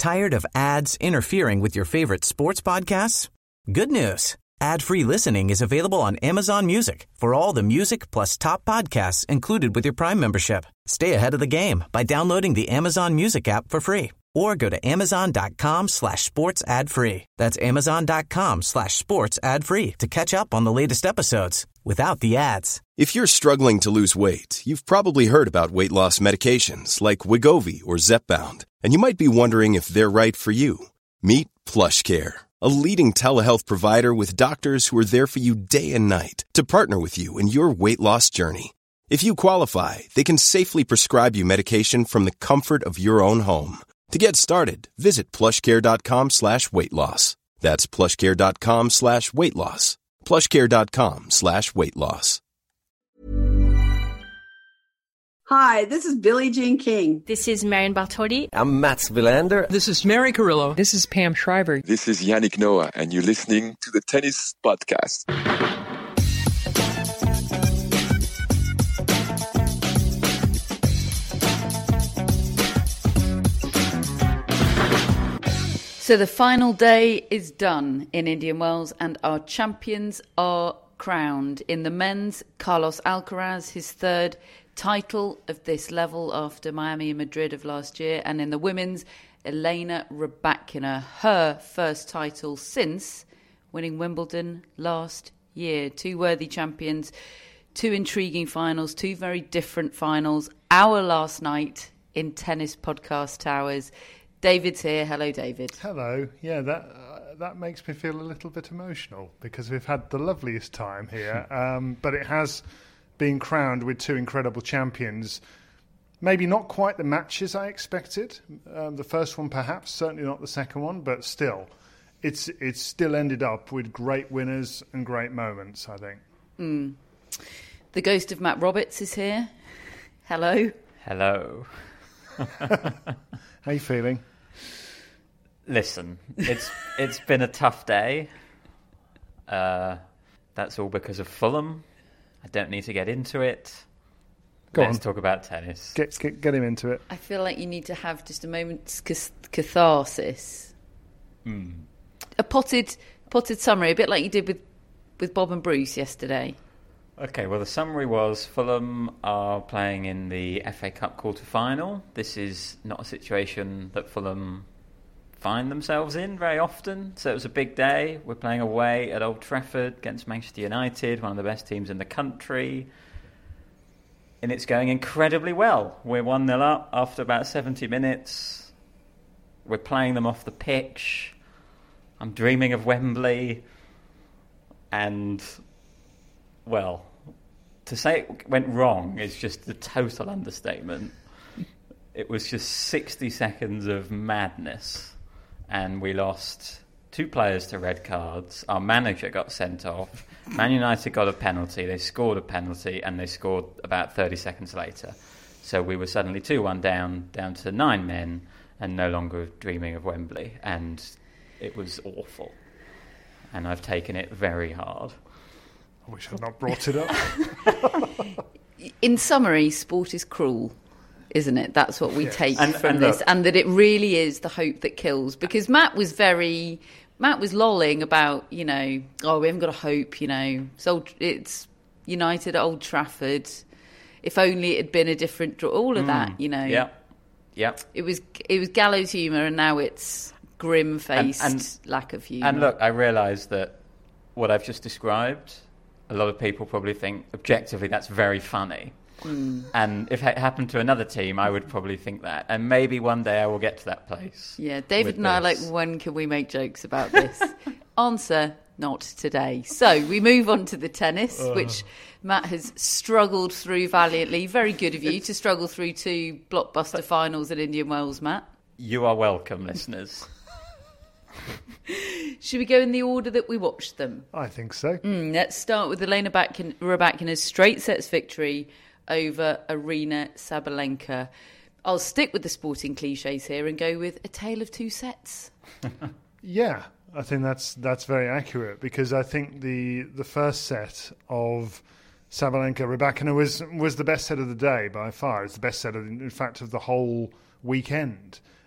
Tired of ads interfering with your favorite sports podcasts? Good news. Ad-free listening is available on Amazon Music for all the music plus top podcasts included with your Prime membership. Stay ahead of the game by downloading the Amazon Music app for free or go to amazon.com/sports ad free. That's amazon.com/sports ad free to catch up on the latest episodes without the ads. If you're struggling to lose weight, you've probably heard about weight loss medications like Wegovy or Zepbound, and you might be wondering if they're right for you. Meet PlushCare, a leading telehealth provider with doctors who are there for you day and night to partner with you in your weight loss journey. If you qualify, they can safely prescribe you medication from the comfort of your own home. To get started, visit plushcare.com/weight loss. That's plushcare.com/weight loss. plushcare.com/weight loss. Hi, this is Billie Jean King. This is Marion Bartoli. I'm Mats Wilander. This is Mary Carrillo. This is Pam Shriver. This is Yannick Noah, and you're listening to the Tennis Podcast. So the final day is done in Indian Wells and our champions are crowned. In the men's, Carlos Alcaraz, his third title of this level after Miami and Madrid of last year. And in the women's, Elena Rybakina, her first title since winning Wimbledon last year. Two worthy champions, two intriguing finals, two very different finals. Our last night in Tennis Podcast Towers. David's here. Hello, David. Hello. Yeah, that makes me feel a little bit emotional because we've had the loveliest time here, but it has been crowned with two incredible champions. Maybe not quite the matches I expected. The first one, perhaps, certainly not the second one, but still, it's still ended up with great winners and great moments, I think. The ghost of Matt Roberts is here. Hello. Hello. How you feeling? Listen, it's been a tough day. That's all because of Fulham. I don't need to get into it. Let's talk about tennis. Get him into it. I feel like you need to have just a moment's catharsis. A potted summary, a bit like you did with Bob and Bruce yesterday. Okay, well, the summary was Fulham are playing in the FA Cup quarter-final. This is not a situation that Fulham find themselves in very often, so it was a big day. We're playing away at Old Trafford against Manchester United, one of the best teams in the country, and it's going incredibly well. We're 1-0 up after about 70 minutes. We're playing them off the pitch. I'm dreaming of Wembley, and... well, to say it went wrong is just the total understatement. It was just 60 seconds of madness, and we lost two players to red cards. Our manager got sent off. Man United got a penalty. They scored a penalty, and they scored about 30 seconds later. So we were suddenly 2-1 down to 9 men, and no longer dreaming of Wembley. And it was awful. And I've taken it very hard. I wish I'd not brought it up. In summary, sport is cruel, isn't it? That's what we take from this. And that it really is the hope that kills. Because Matt was lolling about, we haven't got a hope, So it's United at Old Trafford. If only it had been a different draw. All of that, Yeah. It was gallows humour, and now it's grim-faced lack of humour. And look, I realise that what I've just described... a lot of people probably think, objectively, that's very funny. And if it happened to another team, I would probably think that. And maybe one day I will get to that place. Yeah, David and I are like, when can we make jokes about this? Answer, not today. So we move on to the tennis, which Matt has struggled through valiantly. Very good of you to struggle through two blockbuster finals at Indian Wells, Matt. You are welcome, listeners. Should we go in the order that we watched them? I think so. Let's start with Elena Rybakina's straight sets victory over Aryna Sabalenka. I'll stick with the sporting cliches here and go with a tale of two sets. Yeah, I think that's very accurate because I think the first set of Sabalenka-Rybakina was the best set of the day by far. It's the best set of the whole weekend.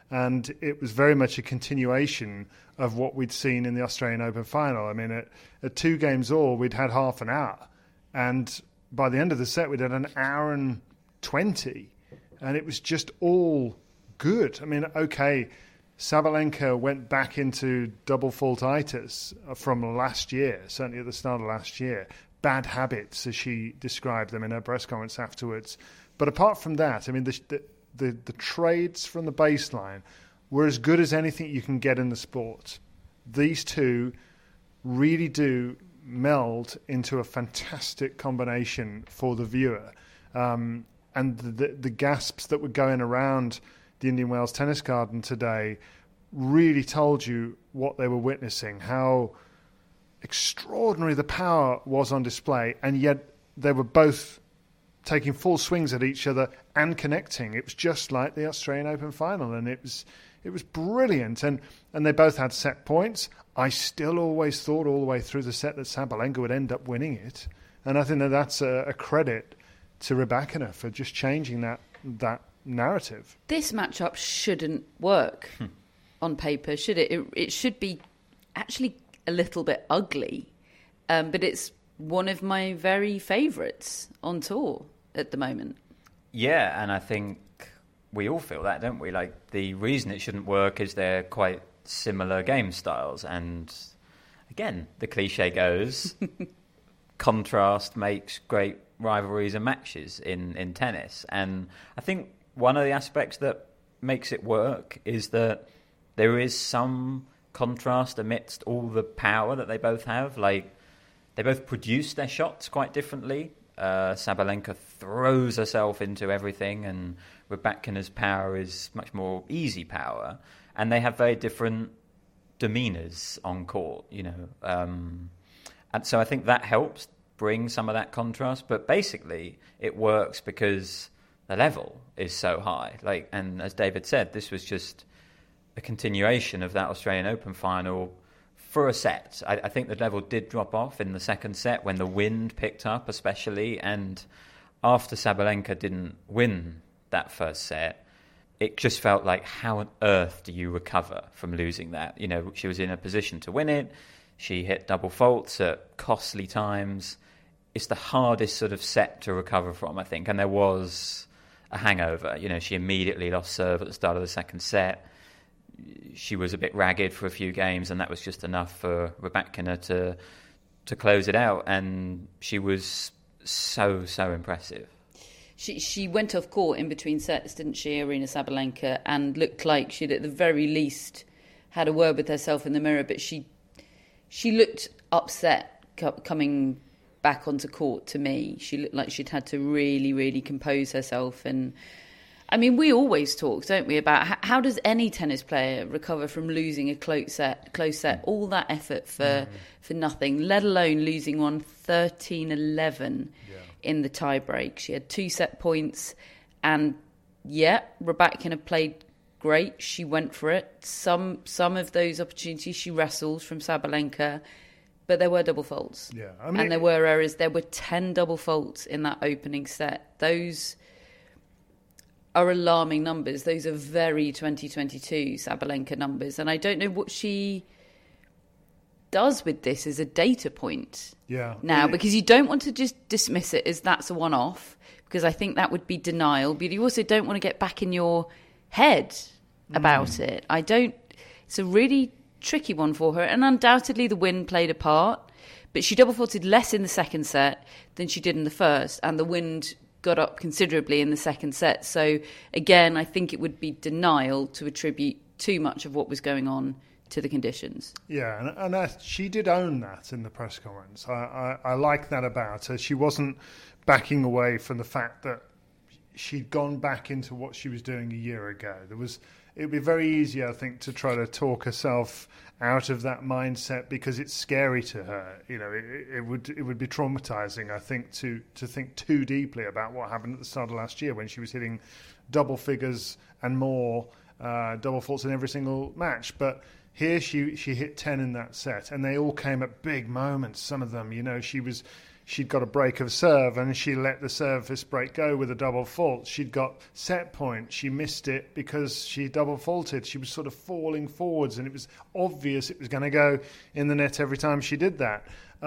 And it was very much a continuation of what we'd seen in the Australian Open final. I mean, at 2 games all, we'd had half an hour. And by the end of the set, we'd had an hour and 20. And it was just all good. I mean, okay, Sabalenka went back into double faultitis from last year, certainly at the start of last year. Bad habits, as she described them in her press conference afterwards. But apart from that, I mean, the trades from the baseline were as good as anything you can get in the sport. These two really do meld into a fantastic combination for the viewer. And the gasps that were going around the Indian Wells Tennis Garden today really told you what they were witnessing, how extraordinary the power was on display, and yet they were both taking full swings at each other and connecting. It was just like the Australian Open final, and it was brilliant. And they both had set points. I still always thought all the way through the set that Sabalenka would end up winning it, and I think that's a credit to Rybakina for just changing that narrative. This matchup shouldn't work on paper, should it? It should be actually a little bit ugly, but it's one of my very favourites on tour at the moment. Yeah, and I think we all feel that, don't we? Like, the reason it shouldn't work is they're quite similar game styles, and again, the cliche goes, contrast makes great rivalries and matches in tennis. And I think one of the aspects that makes it work is that there is some contrast amidst all the power that they both have. Like, they both produce their shots quite differently. Sabalenka throws herself into everything, and Rybakina's power is much more easy power. And they have very different demeanours on court, you know. And so I think that helps bring some of that contrast. But basically, it works because the level is so high. Like, and as David said, this was just a continuation of that Australian Open final for a set. I think the level did drop off in the second set when the wind picked up, especially. And after Sabalenka didn't win that first set, it just felt like, how on earth do you recover from losing that? You know, she was in a position to win it. She hit double faults at costly times. It's the hardest sort of set to recover from, I think. And there was a hangover. You know, she immediately lost serve at the start of the second set. She was a bit ragged for a few games, and that was just enough for Rybakina to close it out. And she was so impressive. She went off court in between sets, didn't she, Aryna Sabalenka, and looked like she'd at the very least had a word with herself in the mirror, but she looked upset coming back onto court to me. She looked like she'd had to really, really compose herself. And I mean, we always talk, don't we, about how does any tennis player recover from losing a close set, all that effort for nothing, let alone losing one 13-11 in the tie-break. She had 2 set points, and Rybakina played great. She went for it. Some of those opportunities she wrestled from Sabalenka, but there were double faults. Yeah, I mean, and there were errors. There were 10 double faults in that opening set. Those are alarming numbers. Those are very 2022 Sabalenka numbers. And I don't know what she does with this as a data point now, because you don't want to just dismiss it as that's a one-off, because I think that would be denial. But you also don't want to get back in your head about it. It's a really tricky one for her. And undoubtedly the wind played a part, but she double faulted less in the second set than she did in the first. And the wind got up considerably in the second set. So again, I think it would be denial to attribute too much of what was going on to the conditions. Yeah, and she did own that in the press conference. I like that about her. She wasn't backing away from the fact that she'd gone back into what she was doing a year ago. It would be very easy, I think, to try to talk herself out of that mindset, because it's scary to her. You know, it would be traumatizing, I think, to think too deeply about what happened at the start of last year when she was hitting double figures and more, double faults in every single match. But here she hit 10 in that set, and they all came at big moments. Some of them, you know, she she'd got a break of serve and she let the service break go with a double fault. She'd got set point. She missed it because she double faulted. She was sort of falling forwards and it was obvious it was going to go in the net every time she did that.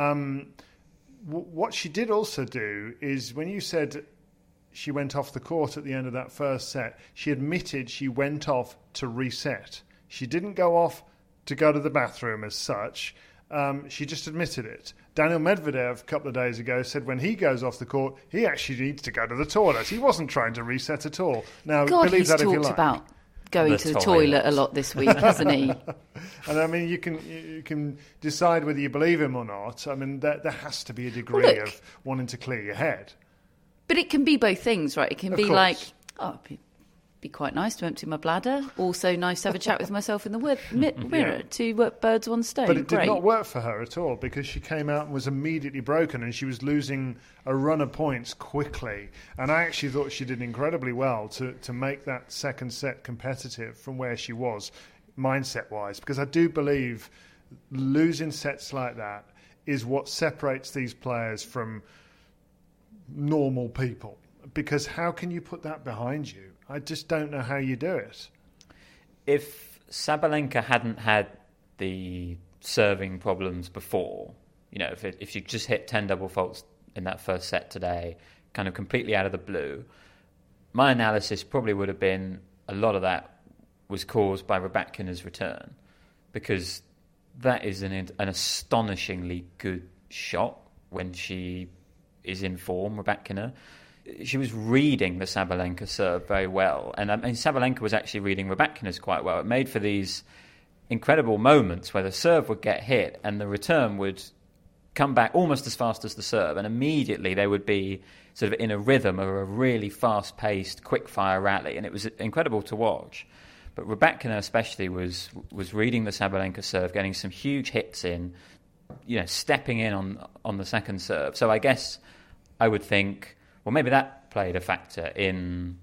What she did also do is when you said she went off the court at the end of that first set, she admitted she went off to reset. She didn't go off to go to the bathroom as such. She just admitted it. Daniel Medvedev a couple of days ago said when he goes off the court, he actually needs to go to the toilet. He wasn't trying to reset at all. Now, God, believe he's that if you talked like. about going to the toilet a lot this week, hasn't he? And I mean, you can decide whether you believe him or not. I mean, there has to be a degree of wanting to clear your head. But it can be both things, right? It can be course. like, it'd be quite nice to empty my bladder. Also nice to have a chat with myself in the mirror. Two birds, one stone. But it did Great. not work for her at all because she came out and was immediately broken and she was losing a run of points quickly. And I actually thought she did incredibly well to make that second set competitive from where she was, mindset-wise. Because I do believe losing sets like that is what separates these players from normal people. Because how can you put that behind you? I just don't know how you do it. If Sabalenka hadn't had the serving problems before, if she just hit 10 double faults in that first set today, kind of completely out of the blue, my analysis probably would have been a lot of that was caused by Rybakina's return, because that is an astonishingly good shot when she is in form, Rybakina. She was reading the Sabalenka serve very well. And Sabalenka was actually reading Rybakina's quite well. It made for these incredible moments where the serve would get hit and the return would come back almost as fast as the serve. And immediately they would be sort of in a rhythm of a really fast-paced, quick-fire rally. And it was incredible to watch. But Rybakina especially was reading the Sabalenka serve, getting some huge hits in, stepping in on the second serve. So I guess I would think, well, maybe that played a factor in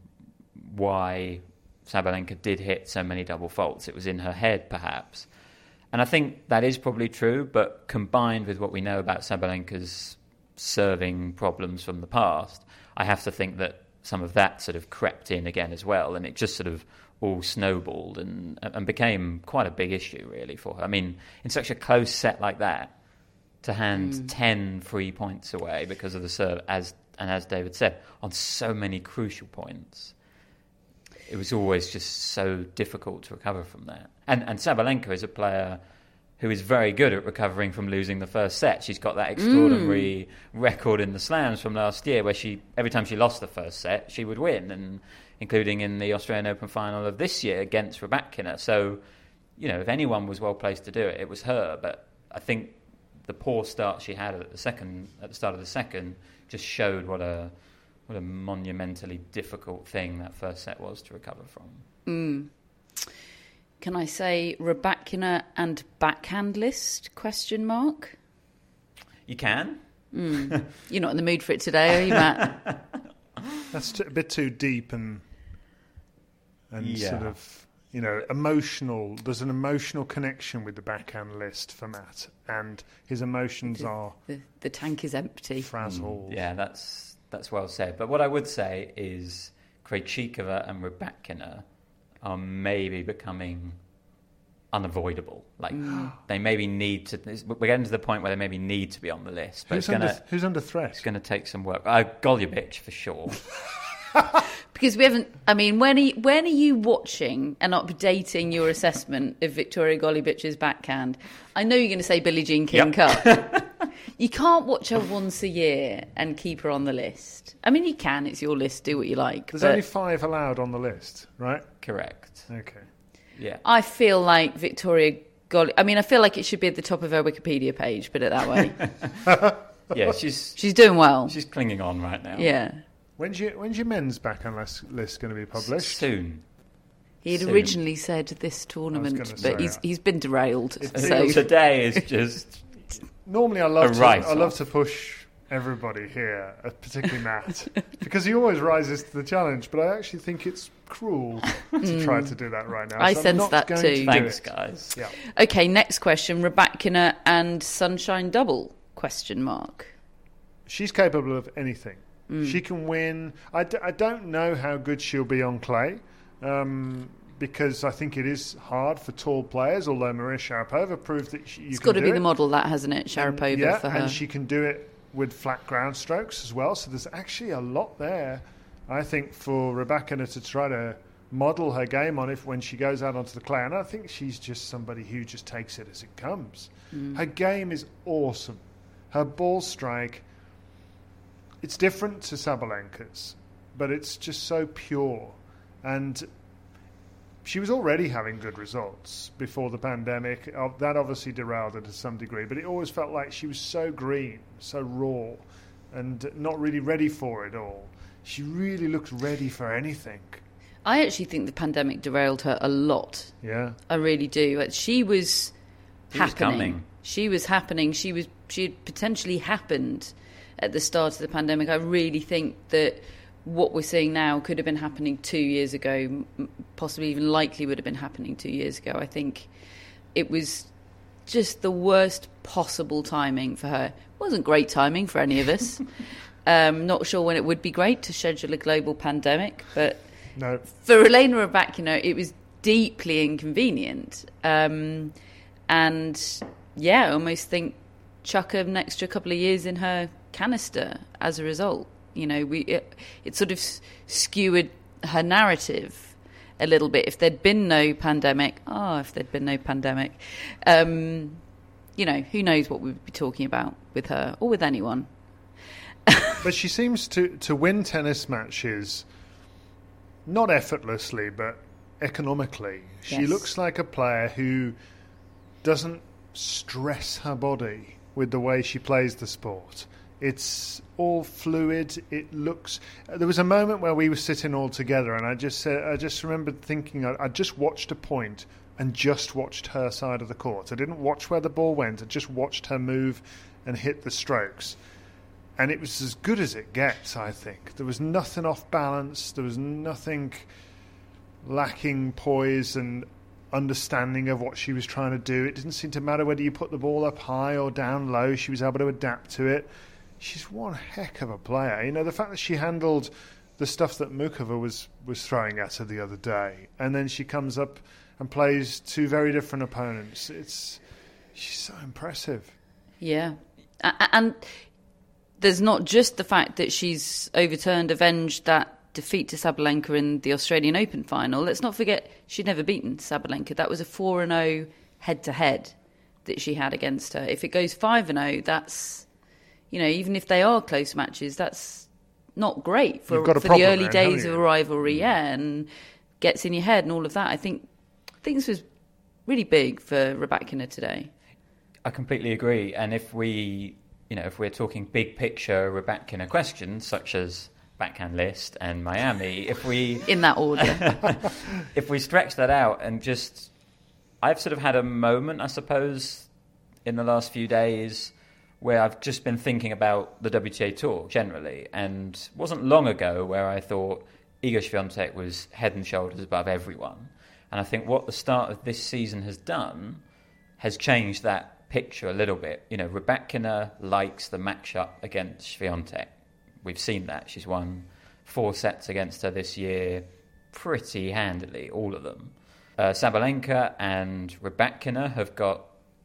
why Sabalenka did hit so many double faults. It was in her head, perhaps. And I think that is probably true, but combined with what we know about Sabalenka's serving problems from the past, I have to think that some of that sort of crept in again as well, and it just sort of all snowballed and became quite a big issue, really, for her. I mean, in such a close set like that, to hand 10 free points away because of the serve, as David said, on so many crucial points, it was always just so difficult to recover from that. And Sabalenka is a player who is very good at recovering from losing the first set. She's got that extraordinary record in the slams from last year where every time she lost the first set, she would win, and including in the Australian Open final of this year against Rybakina. So, if anyone was well placed to do it, it was her. But I think the poor start she had at the start of the second just showed what a monumentally difficult thing that first set was to recover from. Can I say Rybakina and backhand list, ? You can. You're not in the mood for it today, are you, Matt? That's a bit too deep and yeah. sort of, emotional. There's an emotional connection with the backhand list for Matt, and his emotions are... The tank is empty. Frazzled. Yeah, that's well said. But what I would say is Krejcikova and Rybakina are maybe becoming unavoidable. Like, they maybe need to... We're getting to the point where they maybe need to be on the list. But who's under threat? It's going to take some work. Golubic, for sure. Because we haven't... I mean, when are you watching and updating your assessment of Victoria Golubic's backhand? I know you're going to say Billie Jean King Cup. You can't watch her once a year and keep her on the list. I mean, you can. It's your list. Do what you like. There's only 5 allowed on the list, right? Correct. Okay. Yeah. I feel like Victoria Golubic... I mean, I feel like it should be at the top of her Wikipedia page, put it that way. Yeah, she's doing well. She's clinging on right now. Yeah. When's your men's backhand list going to be published? Soon. He had originally said this tournament, but he's been derailed. So today is just... Normally I love to push everybody here, particularly Matt, because he always rises to the challenge, but I actually think it's cruel to try to do that right now. I so sense that too. Thanks, guys. Yeah. Okay, next question. Rybakina and Sunshine double, ? she's capable of anything. She can win. I don't know how good she'll be on clay, because I think it is hard for tall players, although Maria Sharapova proved that you it's can got to do be it. the model, that, hasn't it, Sharapova, for her. And she can do it with flat ground strokes as well. So there's actually a lot there, I think, for Rybakina to try to model her game on when she goes out onto the clay. And I think she's just somebody who just takes it as it comes. Her game is awesome. Her ball strike, it's different to Sabalenka's, but it's just so pure. And she was already having good results before the pandemic. That obviously derailed her to some degree, but it always felt like she was so green, so raw, and not really ready for it all. She really looked ready for anything. I actually think the pandemic derailed her a lot. Yeah. I really do. She was happening. Coming. She was happening. She had potentially happened at the start of the pandemic. I really think that what we're seeing now could have been happening 2 years ago, possibly even likely would have been happening 2 years ago. I think it was just the worst possible timing for her. It wasn't great timing for any of us. Not sure when it would be great to schedule a global pandemic, but No. for Elena Rybakina, it was deeply inconvenient. And yeah, I almost think chuck an extra couple of years in her canister as a result. You know, it sort of skewered her narrative a little bit. If there'd been no pandemic, you know, who knows what we'd be talking about with her or with anyone. But she seems to win tennis matches, not effortlessly, but economically. She Yes. looks like a player who doesn't stress her body with the way she plays the sport. It's all fluid. It looks. There was a moment where we were sitting all together, and I just remembered thinking I just watched a point and just watched her side of the court. I didn't watch where the ball went. I just watched her move and hit the strokes, and it was as good as it gets. I think there was nothing off balance. There was nothing lacking poise and understanding of what she was trying to do. It didn't seem to matter whether you put the ball up high or down low. She was able to adapt to it. She's one heck of a player. You know, the fact that she handled the stuff that Mukova was throwing at her the other day, and then she comes up and plays two very different opponents. She's so impressive. Yeah. And there's not just the fact that she's avenged that defeat to Sabalenka in the Australian Open final. Let's not forget she'd never beaten Sabalenka. That was a 4-0 head-to-head that she had against her. If it goes 5-0, that's, you know, even if they are close matches, that's not great for the early days of a rivalry, and gets in your head and all of that. I think this was really big for Rybakina today. I completely agree. And if we're talking big picture Rybakina questions, such as backhand list and Miami, if we in that order, if we stretch that out and just, I've sort of had a moment, I suppose, in the last few days where I've just been thinking about the WTA Tour generally, and it wasn't long ago where I thought Iga Świątek was head and shoulders above everyone. And I think what the start of this season has done has changed that picture a little bit. You know, Rybakina likes the matchup against Świątek. We've seen that. She's won 4 sets against her this year pretty handily, all of them. Sabalenka and Rybakina have got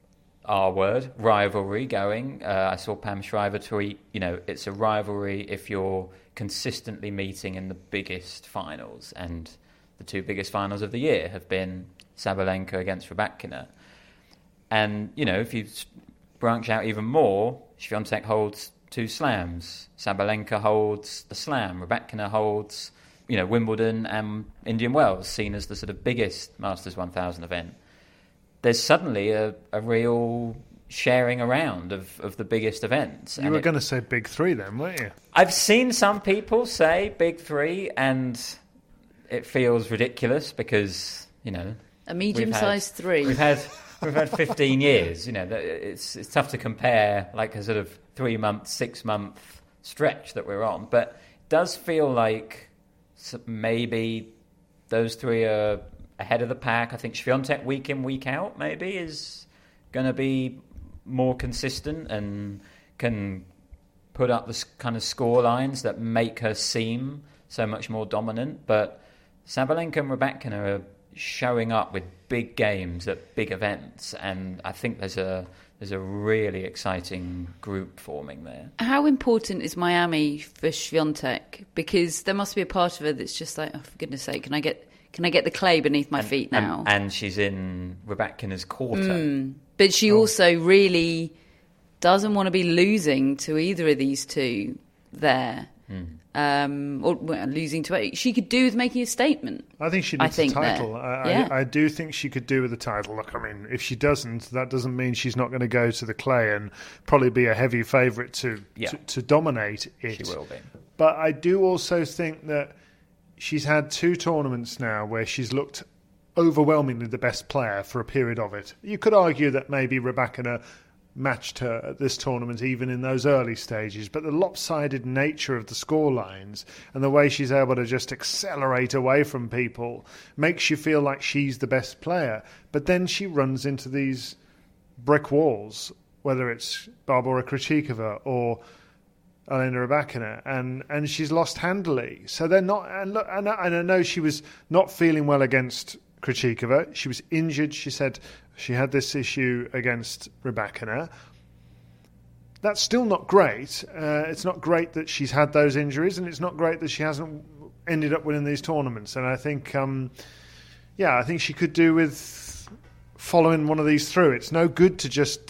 rivalry going. I saw Pam Shriver tweet, you know, it's a rivalry if you're consistently meeting in the biggest finals. And the 2 biggest finals of the year have been Sabalenka against Rybakina. And, you know, if you branch out even more, Świątek holds 2 slams. Sabalenka holds the slam. Rybakina holds, you know, Wimbledon and Indian Wells, seen as the sort of biggest Masters 1000 event. There's suddenly a real sharing around of the biggest events. You were going to say big 3 then, weren't you? I've seen some people say big 3, and it feels ridiculous because, you know, a medium-sized 3. We've had 15 years. You know, it's tough to compare like a sort of 3-month, 6-month stretch that we're on, but it does feel like maybe those 3 are ahead of the pack. I think Świątek week in, week out maybe is going to be more consistent and can put up the kind of score lines that make her seem so much more dominant. But Sabalenka and Rybakina are showing up with big games at big events, and I think there's a really exciting group forming there. How important is Miami for Swiatek? Because there must be a part of her that's just like, oh, for goodness sake, can I get the clay beneath my feet now? And she's in Rybakina's quarter. But she also really doesn't want to be losing to either of these two there. Or losing to it. She could do with making a statement. I think she needs a title. I do think she could do with a title. Look, I mean, if she doesn't, that doesn't mean she's not going to go to the clay and probably be a heavy favourite to dominate it. She will be. But I do also think that she's had 2 tournaments now where she's looked overwhelmingly the best player for a period of it. You could argue that maybe Rybakina matched her at this tournament even in those early stages, but the lopsided nature of the score lines and the way she's able to just accelerate away from people makes you feel like she's the best player. But then she runs into these brick walls, whether it's Barbora Krejcikova or Elena Rybakina, and she's lost handily. So they're not. And look, and I know she was not feeling well against Krejcikova. She was injured. She said she had this issue against Rybakina. That's still not great. It's not great that she's had those injuries, and it's not great that she hasn't ended up winning these tournaments. And I think, I think she could do with following one of these through. It's no good to just,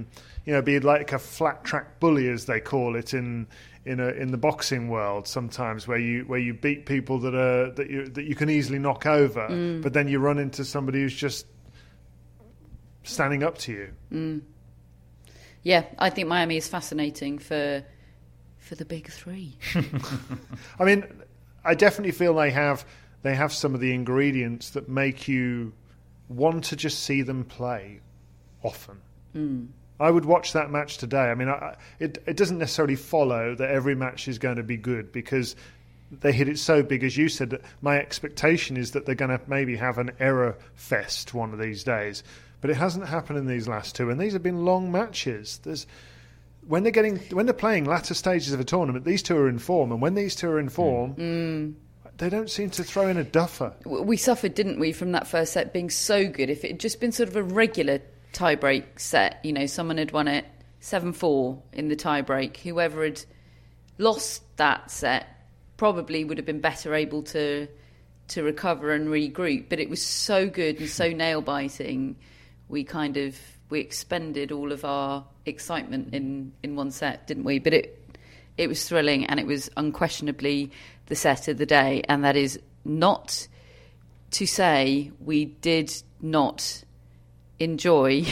be like a flat track bully, as they call it in the boxing world. Sometimes where you beat people that you can easily knock over, but then you run into somebody who's just standing up to you. Yeah, I think Miami is fascinating for the big 3. I mean, I definitely feel they have some of the ingredients that make you want to just see them play often. I would watch that match today. I mean, it doesn't necessarily follow that every match is going to be good because they hit it so big, as you said. That my expectation is that they're going to maybe have an error fest one of these days. But it hasn't happened in these last 2, and these have been long matches. When they're playing latter stages of a tournament, these 2 are in form, and when these 2 are in form, they don't seem to throw in a duffer. We suffered, didn't we, from that first set being so good. If it had just been sort of a regular tie-break set, someone had won it 7-4 in the tie-break, whoever had lost that set probably would have been better able to recover and regroup. But it was so good and so nail-biting. We expended all of our excitement in one set, didn't we? But it was thrilling, and it was unquestionably the set of the day. And that is not to say we did not enjoy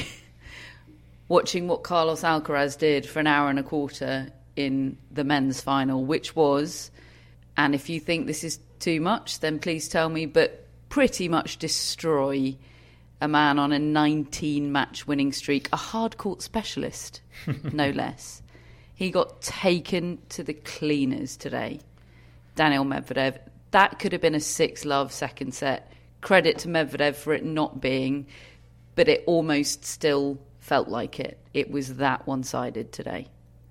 watching what Carlos Alcaraz did for an hour and a quarter in the men's final, which was, and if you think this is too much, then please tell me, but pretty much destroy a man on a 19-match winning streak, a hard-court specialist, no less. He got taken to the cleaners today. Daniil Medvedev. That could have been a 6-love second set. Credit to Medvedev for it not being, but it almost still felt like it. It was that one-sided today.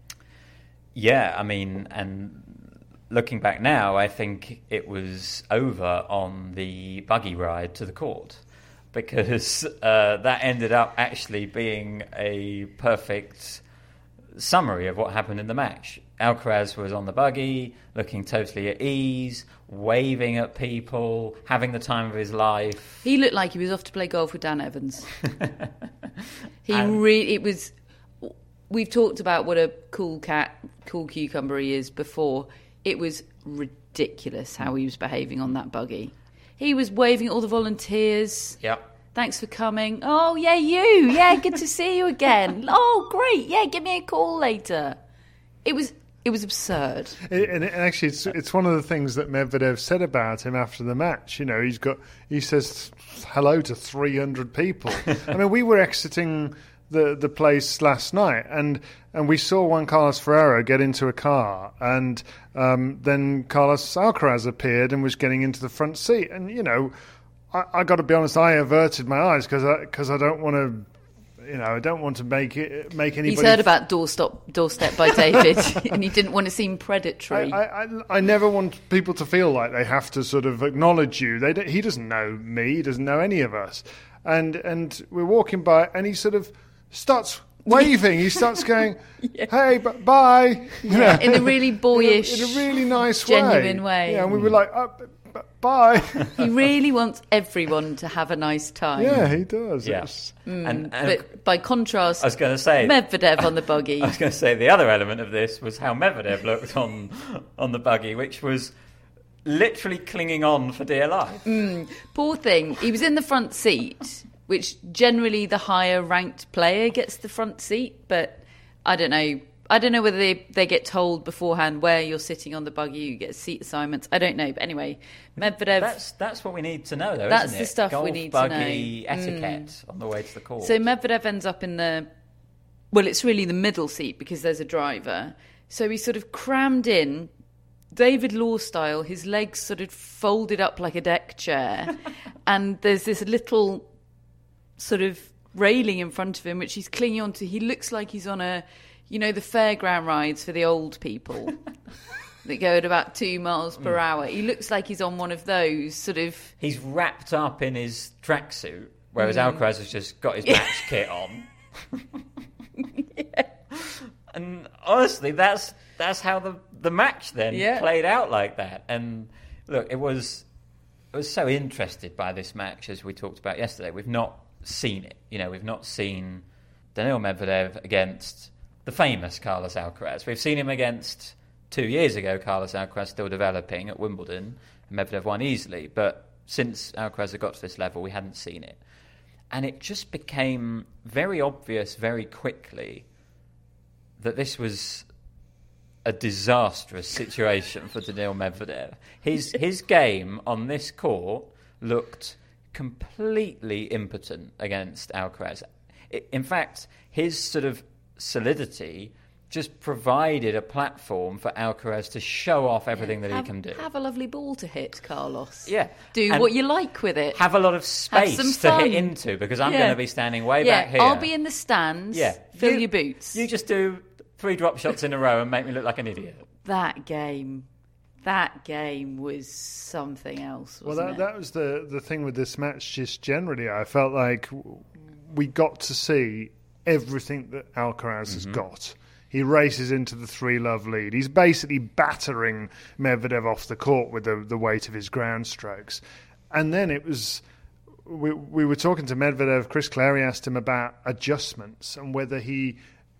Yeah, I mean, and looking back now, I think it was over on the buggy ride to the court, because that ended up actually being a perfect summary of what happened in the match. Alcaraz was on the buggy, looking totally at ease, waving at people, having the time of his life. He looked like he was off to play golf with Dan Evans. We've talked about what a cool cucumber he is before. It was ridiculous how he was behaving on that buggy. He was waving at all the volunteers. Yep. Thanks for coming. Oh, yeah, you. Yeah, good to see you again. Oh, great. Yeah, give me a call later. It was absurd. And actually, it's one of the things that Medvedev said about him after the match. He says hello to 300 people. I mean, we were exiting the place last night, and we saw Juan Carlos Ferrero get into a car, and then Carlos Alcaraz appeared and was getting into the front seat. And I got to be honest, I averted my eyes because I don't want to I don't want to make anybody... He's heard about Doorstep by David, and he didn't want to seem predatory. I never want people to feel like they have to sort of acknowledge you. He doesn't know me. He doesn't know any of us. And we're walking by, and he sort of starts waving. He starts going, hey, bye. Yeah, in a really boyish, in a really nice genuine way. Yeah, and we were like, bye. He really wants everyone to have a nice time. Yeah, he does. Yes. But by contrast, I was going to say Medvedev on the buggy. I was going to say the other element of this was how Medvedev looked on the buggy, which was literally clinging on for dear life. Poor thing. He was in the front seat, which generally the higher ranked player gets the front seat, but I don't know. I don't know whether they get told beforehand where you're sitting on the buggy, you get seat assignments. I don't know. But anyway, Medvedev... That's what we need to know, though, that's isn't it? The stuff Golf we need to know. buggy etiquette on the way to the court. So Medvedev ends up in the... Well, it's really the middle seat because there's a driver. So he's sort of crammed in, David Law style, his legs sort of folded up like a deck chair. And there's this little sort of railing in front of him, which he's clinging onto. He looks like he's on a... the fairground rides for the old people that go at about 2 miles per hour. He looks like he's on one of those sort of... He's wrapped up in his tracksuit, whereas Alcaraz has just got his match kit on. And honestly, that's how the match then played out like that. And look, I was so interested by this match, as we talked about yesterday. We've not seen it. We've not seen Daniil Medvedev against the famous Carlos Alcaraz. We've seen him against 2 years ago, Carlos Alcaraz still developing at Wimbledon, and Medvedev won easily. But since Alcaraz had got to this level, we hadn't seen it. And it just became very obvious very quickly that this was a disastrous situation for Daniil Medvedev. His game on this court looked completely impotent against Alcaraz. In fact, his sort of solidity just provided a platform for Alcaraz to show off everything that he can do. Have a lovely ball to hit, Carlos. Yeah. Do what you like with it. Have a lot of space to hit into, because I'm going to be standing way back here. I'll be in the stands. Yeah. Fill your boots. You just do 3 drop shots in a row and make me look like an idiot. That game was something else, wasn't it? That was the thing with this match just generally. I felt like we got to see everything that Alcaraz has got. He races into the 3-love lead. He's basically battering Medvedev off the court with the weight of his ground strokes. And then it was... We were talking to Medvedev. Chris Clary asked him about adjustments and whether he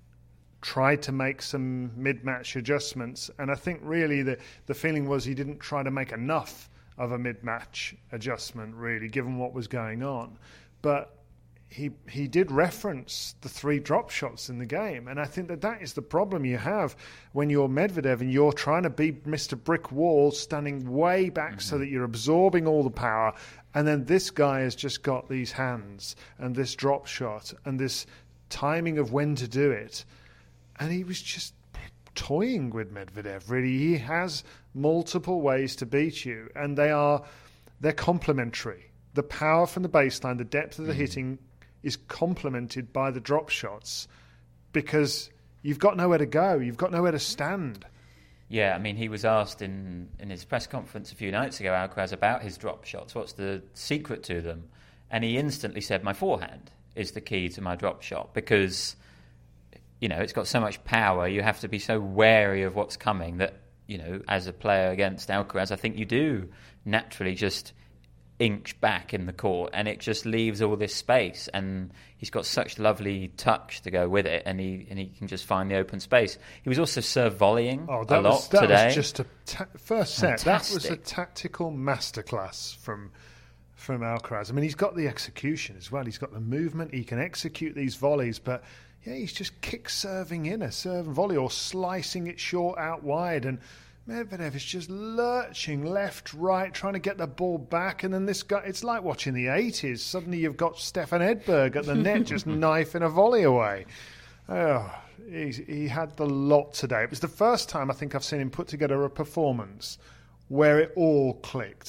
tried to make some mid-match adjustments. And I think really the feeling was he didn't try to make enough of a mid-match adjustment, really, given what was going on. But he did reference the 3 drop shots in the game. And I think that is the problem you have when you're Medvedev and you're trying to be Mr. Brick Wall, standing way back so that you're absorbing all the power. And then this guy has just got these hands and this drop shot and this timing of when to do it. And he was just toying with Medvedev, really. He has multiple ways to beat you, and they're complementary. The power from the baseline, the depth of the hitting is complemented by the drop shots, because you've got nowhere to go. You've got nowhere to stand. Yeah, I mean, he was asked in his press conference a few nights ago, Alcaraz, about his drop shots. What's the secret to them? And he instantly said, my forehand is the key to my drop shot, because, it's got so much power. You have to be so wary of what's coming that, as a player against Alcaraz, I think you do naturally just inch back in the court, and it just leaves all this space, and he's got such lovely touch to go with it, and he can just find the open space. He was also serve volleying a lot today. That was just first set. Fantastic. That was a tactical masterclass from Alcaraz. I mean, he's got the execution as well. He's got the movement. He can execute these volleys, but he's just kick serving in a serve and volley or slicing it short out wide, and Medvedev is just lurching left, right, trying to get the ball back. And then this guy, it's like watching the 80s. Suddenly you've got Stefan Edberg at the net just knifing a volley away. Oh, he had the lot today. It was the first time I think I've seen him put together a performance where it all clicked.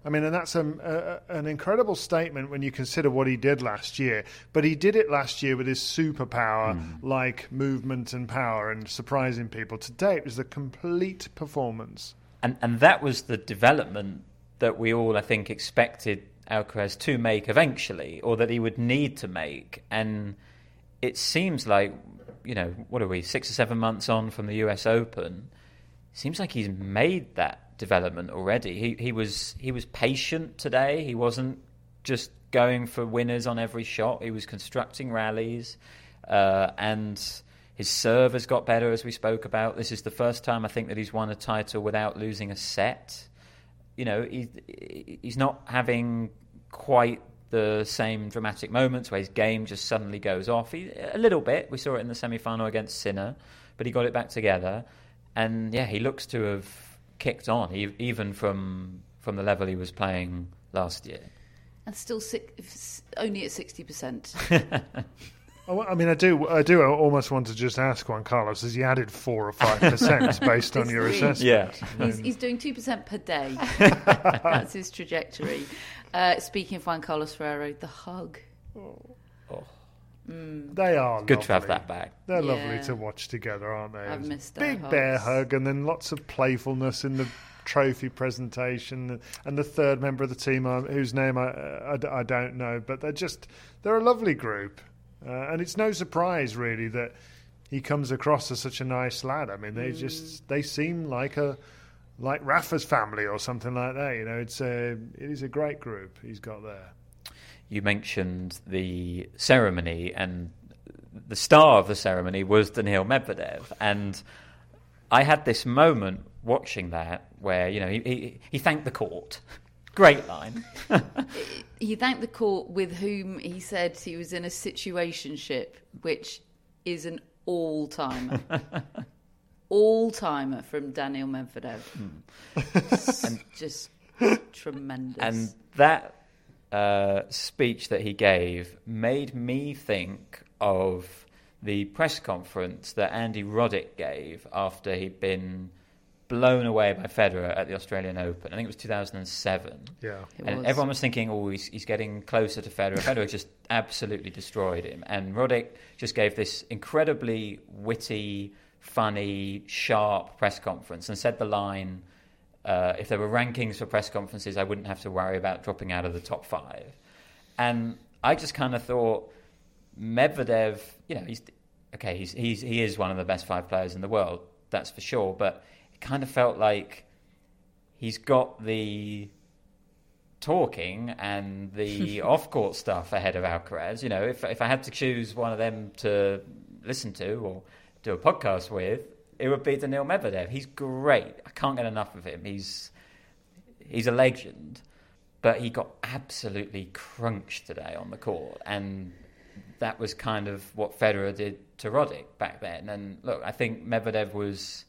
I mean, and that's an incredible statement when you consider what he did last year. But he did it last year with his superpower-like movement and power and surprising people. Today, it was a complete performance. And that was the development that we all, I think, expected Alcaraz to make eventually, or that he would need to make. And it seems like, what are we, 6 or 7 months on from the US Open? Seems like he's made that development already. He was patient today. He wasn't just going for winners on every shot. He was constructing rallies, and his serve has got better, as we spoke about. This is the first time I think that he's won a title without losing a set. He's not having quite the same dramatic moments where his game just suddenly goes off. A little bit. We saw it in the semi-final against Sinner, but he got it back together. And yeah, he looks to have kicked on, even from the level he was playing last year. And still only at 60%. I mean, I do almost want to just ask Juan Carlos, has he added 4 or 5% based on your assessment? Yeah. He's doing 2% per day. That's his trajectory. Speaking of Juan Carlos Ferrero, the hug. They are good lovely. to have that back. They're lovely to watch together, aren't they? I've missed big hugs. bear hug, and then lots of playfulness in the trophy presentation, and the third member of the team whose name I don't know, but they're a lovely group, and it's no surprise really that he comes across as such a nice lad. I mean, they seem like Rafa's family or something like that. It is a great group he's got there. You mentioned the ceremony, and the star of the ceremony was Daniil Medvedev. And I had this moment watching that where, he thanked the court. Great line. He thanked the court with whom he said he was in a situationship, which is an all-timer. All-timer from Daniil Medvedev. And just tremendous. And that speech that he gave made me think of the press conference that Andy Roddick gave after he'd been blown away by Federer at the Australian Open. I think it was 2007. Yeah, and everyone was thinking, he's getting closer to Federer. Federer just absolutely destroyed him. And Roddick just gave this incredibly witty, funny, sharp press conference and said the line, if there were rankings for press conferences, I wouldn't have to worry about dropping out of the top 5. And I just kind of thought, Medvedev, he is one of the best 5 players in the world, that's for sure. But it kind of felt like he's got the talking and the off-court stuff ahead of Alcaraz. If I had to choose one of them to listen to or do a podcast with, it would be Daniil Medvedev. He's great. I can't get enough of him. He's a legend. But he got absolutely crunched today on the court. And that was kind of what Federer did to Roddick back then. And look, I think Medvedev was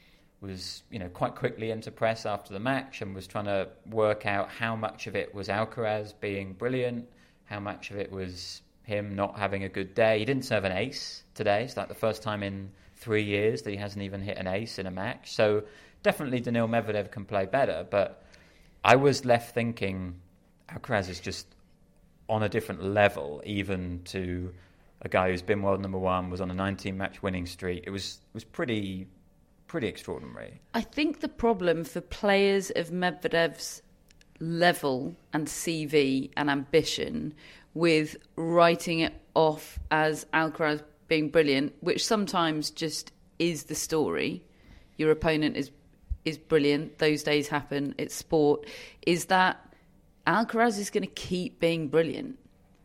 quite quickly into press after the match and was trying to work out how much of it was Alcaraz being brilliant, how much of it was him not having a good day. He didn't serve an ace today. It's like the first time in 3 years that he hasn't even hit an ace in a match. So definitely Daniil Medvedev can play better, but I was left thinking Alcaraz is just on a different level, even to a guy who's been world number 1, was on a 19-match winning streak. It was pretty extraordinary. I think the problem for players of Medvedev's level and CV and ambition with writing it off as Alcaraz being brilliant, which sometimes just is the story. Your opponent is brilliant. Those days happen. It's sport. Is that Alcaraz is going to keep being brilliant.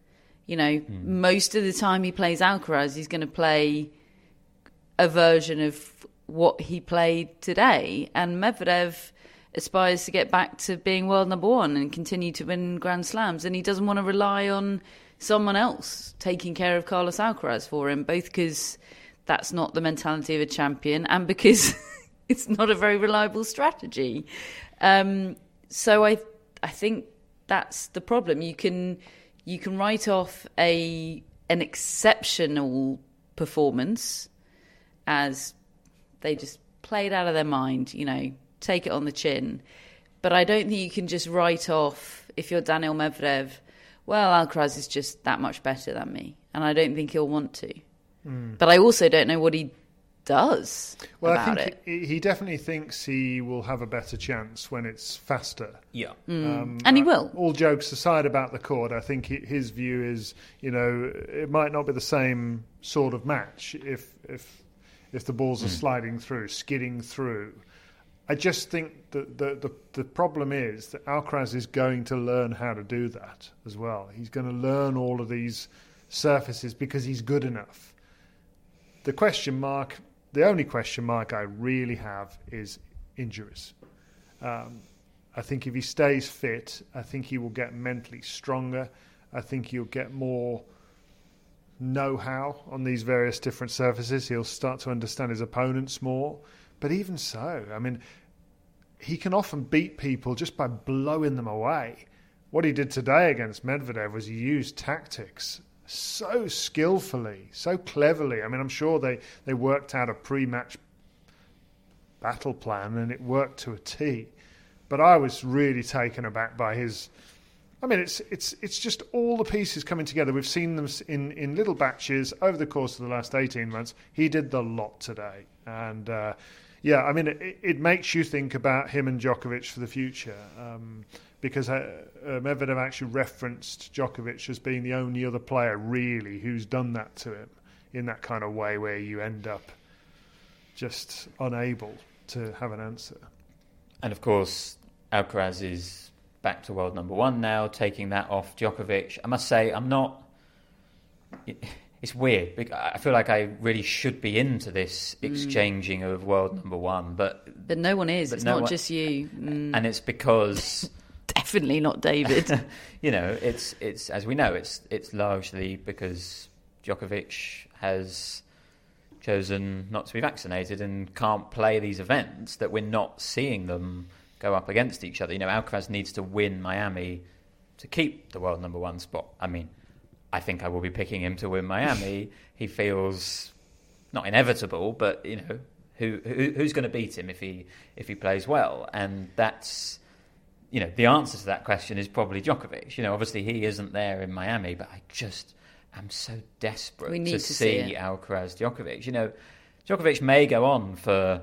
Most of the time he plays Alcaraz, he's going to play a version of what he played today. And Medvedev aspires to get back to being world number 1 and continue to win Grand Slams. And he doesn't want to rely on someone else taking care of Carlos Alcaraz for him, both because that's not the mentality of a champion and because it's not a very reliable strategy. So I think that's the problem. You can write off an exceptional performance as they just played out of their mind, take it on the chin. But I don't think you can just write off, if you're Daniil Medvedev, well, Alcaraz is just that much better than me. And I don't think he'll want to. But I also don't know what he does about it. He definitely thinks he will have a better chance when it's faster. Yeah. And he will. All jokes aside about the court, I think his view is, it might not be the same sort of match if the balls are sliding through, skidding through. I just think that the problem is that Alcaraz is going to learn how to do that as well. He's going to learn all of these surfaces because he's good enough. The only question mark I really have is injuries. I think if he stays fit, I think he will get mentally stronger. I think he'll get more know-how on these various different surfaces. He'll start to understand his opponents more. But even so, I mean, he can often beat people just by blowing them away. What he did today against Medvedev was he used tactics so skillfully, so cleverly. I mean, I'm sure they worked out a pre-match battle plan and it worked to a T. But I was really taken aback by his... I mean, it's just all the pieces coming together. We've seen them in little batches over the course of the last 18 months. He did the lot today. And, I mean, it makes you think about him and Djokovic for the future. Because Medvedev actually referenced Djokovic as being the only other player, really, who's done that to him in that kind of way where you end up just unable to have an answer. And, of course, Alcaraz is back to world number one now, taking that off Djokovic. I must say, I'm not... It's weird. I feel like I really should be into this exchanging of world number one, but no one is. It's not just you. And it's because... Definitely not David. It's as we know, it's largely because Djokovic has chosen not to be vaccinated and can't play these events that we're not seeing them go up against each other. Alcaraz needs to win Miami to keep the world number one spot. I mean, I think I will be picking him to win Miami. He feels not inevitable, but who's going to beat him if he plays well? And that's the answer to that question is probably Djokovic. Obviously he isn't there in Miami, but I just am so desperate to see Alcaraz Djokovic. Djokovic may go on for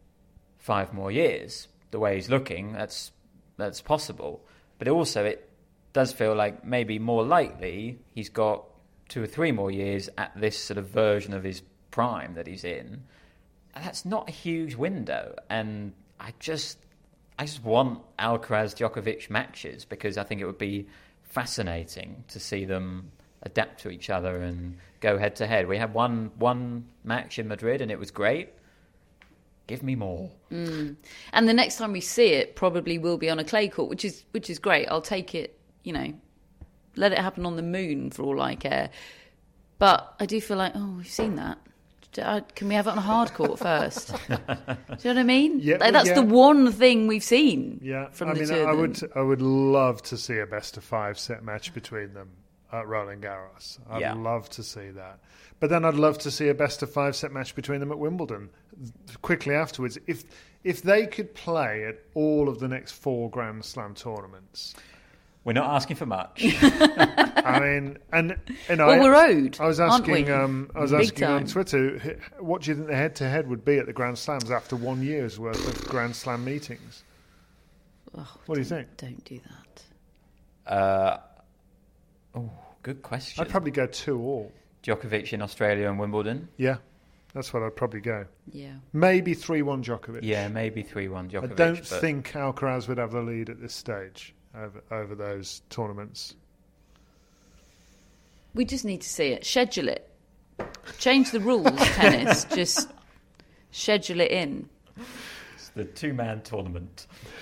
5 more years. The way he's looking, that's possible. But also it does feel like maybe more likely he's got 2 or 3 more years at this sort of version of his prime that he's in. And that's not a huge window. And I just want Alcaraz Djokovic matches because I think it would be fascinating to see them adapt to each other and go head to head. We had one match in Madrid and it was great. Give me more. And the next time we see it probably will be on a clay court, which is great. I'll take it, let it happen on the moon for all I care. But I do feel like, we've seen that. Can we have it on a hard court first? Do you know what I mean? Yeah, that's the one thing we've seen. Yeah, from the two of them. I would love to see a best of 5 set match between them at Roland Garros. I'd love to see that. But then I'd love to see a best of 5 set match between them at Wimbledon quickly afterwards. If they could play at all of the next 4 Grand Slam tournaments. We're not asking for much. I mean, we're owed. I was asking on Twitter, what do you think the head-to-head would be at the Grand Slams after 1 year's worth of Grand Slam meetings? What do you think? Don't do that. Good question. I'd probably go 2-2. Djokovic in Australia and Wimbledon. Yeah, that's what I'd probably go. Yeah, maybe 3-1 Djokovic. Yeah, maybe 3-1 Djokovic. I don't think Alcaraz would have the lead at this stage over those tournaments. We just need to see it. Schedule it. Change the rules, tennis. Just schedule it in. It's the 2-man tournament.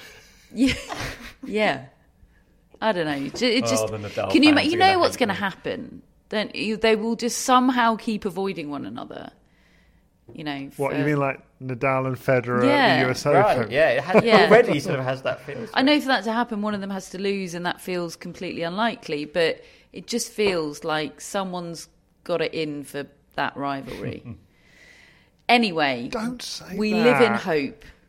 Yeah. I don't know. It just the Nadal can you? fans You know what's going to happen? Don't you? They will just somehow keep avoiding one another. What you mean, like Nadal and Federer at the US Open? Right, it already sort of has that feel. I know for that to happen, one of them has to lose, and that feels completely unlikely. But it just feels like someone's got it in for that rivalry. Anyway, don't say we that. live in hope.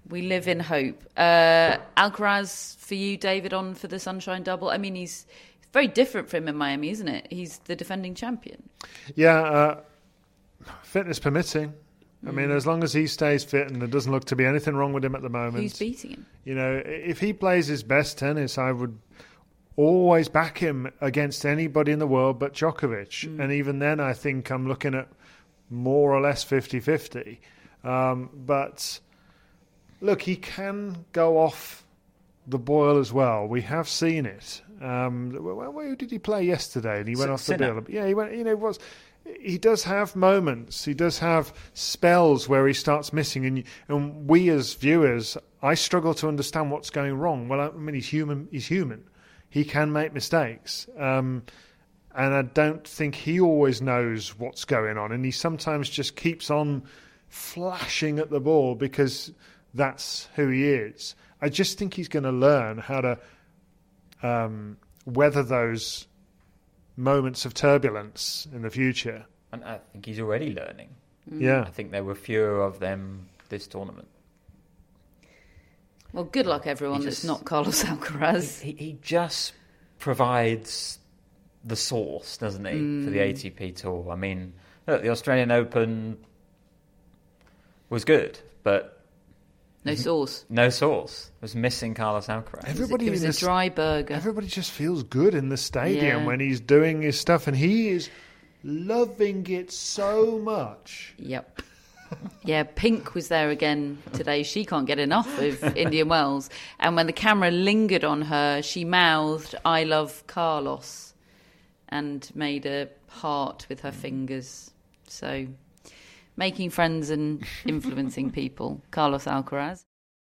We live in hope. Alcaraz, for you, David, on for the Sunshine Double. I mean, he's very different from him in Miami, isn't it? He's the defending champion. Yeah, fitness permitting. I mean, as long as he stays fit and there doesn't look to be anything wrong with him at the moment. Who's beating him? You know, if he plays his best tennis, I would always back him against anybody in the world but Djokovic. And even then, I think I'm looking at more or less 50-50. But look, he can go off the boil as well. We have seen it. Where did he play yesterday? And he went off the boil. Yeah, he went. You know, he does have moments. He does have spells where he starts missing, and we as viewers, I struggle to understand what's going wrong. Well, I mean, he's human. He's human. He can make mistakes, and I don't think he always knows what's going on. And he sometimes just keeps on flashing at the ball because that's who he is. I just think he's going to learn how to weather those moments of turbulence in the future. And I think he's already learning. Yeah. I think there were fewer of them this tournament. Well, good luck, everyone that's not Carlos Alcaraz. He just provides the sauce, doesn't he, for the ATP Tour? I mean, look, the Australian Open was good, but no sauce. No sauce. It was missing Carlos Alcaraz. It was a dry burger. Everybody just feels good in the stadium when he's doing his stuff, and he is loving it so much. Yep. Yeah, Pink was there again today. She can't get enough of Indian Wells. And when the camera lingered on her, she mouthed, "I love Carlos," and made a heart with her fingers. So, making friends and influencing people. Carlos Alcaraz.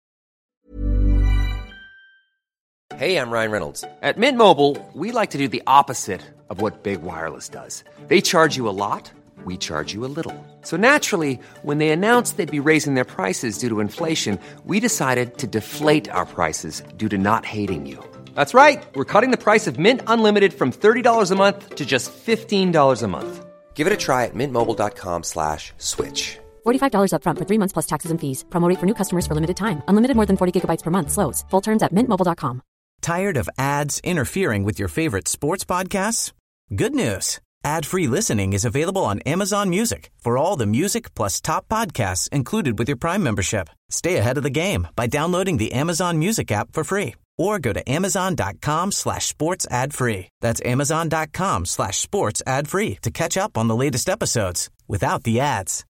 Hey, I'm Ryan Reynolds. At Mint Mobile, we like to do the opposite of what Big Wireless does. They charge you a lot. We charge you a little. So naturally, when they announced they'd be raising their prices due to inflation, we decided to deflate our prices due to not hating you. That's right. We're cutting the price of Mint Unlimited from $30 a month to just $15 a month. Give it a try at mintmobile.com/switch. $45 up front for 3 months plus taxes and fees. Promo rate for new customers for limited time. Unlimited more than 40 gigabytes per month. Slows full terms at mintmobile.com. Tired of ads interfering with your favorite sports podcasts? Good news. Ad-free listening is available on Amazon Music for all the music plus top podcasts included with your Prime membership. Stay ahead of the game by downloading the Amazon Music app for free or go to amazon.com/sports ad free. That's amazon.com/sports ad free to catch up on the latest episodes without the ads.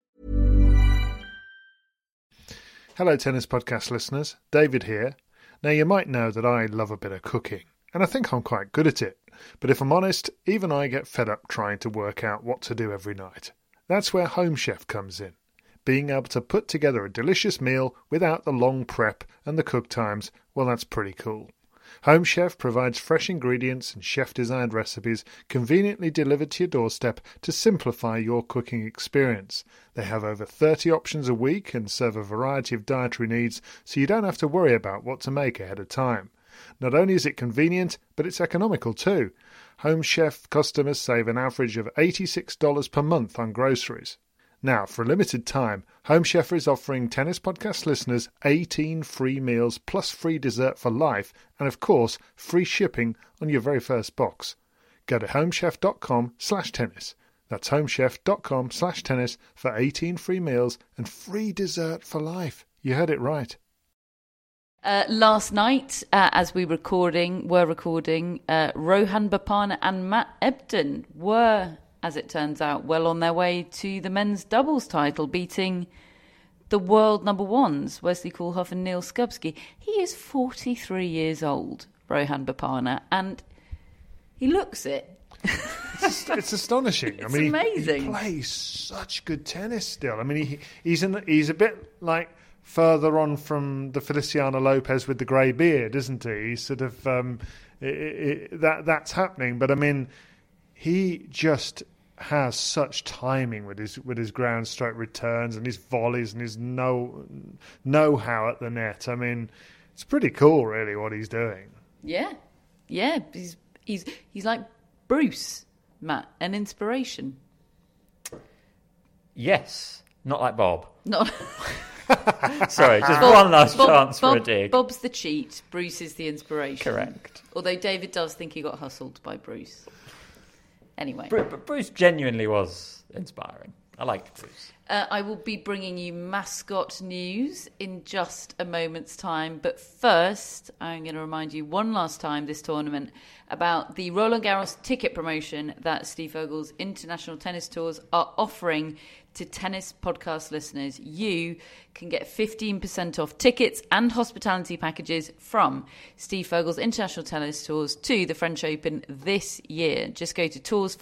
Hello, Tennis Podcast listeners. David here. Now, you might know that I love a bit of cooking, and I think I'm quite good at it. But if I'm honest, even I get fed up trying to work out what to do every night. That's where Home Chef comes in. Being able to put together a delicious meal without the long prep and the cook times, well, that's pretty cool. Home Chef provides fresh ingredients and chef-designed recipes conveniently delivered to your doorstep to simplify your cooking experience. They have over 30 options a week and serve a variety of dietary needs, so you don't have to worry about what to make ahead of time. Not only is it convenient, but it's economical too. Home Chef customers save an average of $86 per month on groceries. Now, for a limited time, Home Chef is offering Tennis Podcast listeners 18 free meals plus free dessert for life and, of course, free shipping on your very first box. Go to homechef.com/tennis. That's homechef.com/tennis for 18 free meals and free dessert for life. You heard it right. Last night, as we were recording, Rohan Bopanna and Matt Ebden were, as it turns out, well on their way to the men's doubles title, beating the world number ones, Wesley Koolhof and Neil Skubsky. He is 43 years old, Rohan Bopanna, and he looks it. It's astonishing. It's amazing. He plays such good tennis still. I mean, he's a bit like further on from the Feliciano Lopez with the grey beard, isn't he? He's sort of that's happening. But I mean, he just has such timing with his ground stroke returns and his volleys and his know-how at the net. I mean, it's pretty cool, really, what he's doing. Yeah. He's like Bruce, Matt, an inspiration. Yes, not like Bob. Not. Sorry, just one last chance for a dig. Bob's the cheat, Bruce is the inspiration. Correct. Although David does think he got hustled by Bruce. Anyway. But Bruce genuinely was inspiring. I liked Bruce. I will be bringing you mascot news in just a moment's time. But first, I'm going to remind you one last time this tournament about the Roland Garros ticket promotion that Steve Vogel's International Tennis Tours are offering to tennis podcast listeners. You can get 15% off tickets and hospitality packages from Steve Vogel's International Tennis Tours to the French Open this year. Just go to